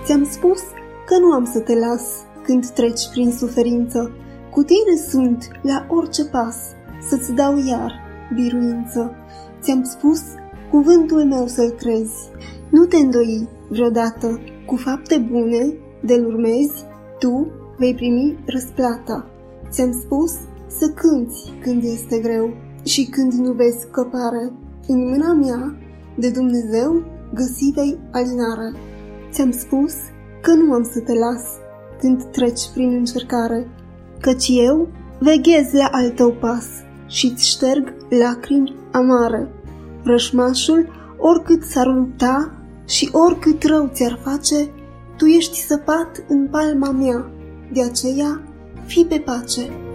Ți-am spus că nu am să te las când treci prin suferință. Cu tine sunt la orice pas, să-ți dau iar biruință. Ți-am spus cuvântul meu să-l crezi. Nu te îndoi vreodată, cu fapte bune de-l urmezi, tu vei primi răsplata. Ți-am spus să cânți când este greu și când nu vezi scăpare. În mâna mea de Dumnezeu găsi vei alinare. Ți-am spus că nu am să te las când treci prin încercare, căci eu veghez la al tău pas și-ți șterg lacrimi amare. Vrășmașul, oricât s-ar lupta și oricât rău ți-ar face, tu ești săpat în palma mea, de aceea fii pe pace.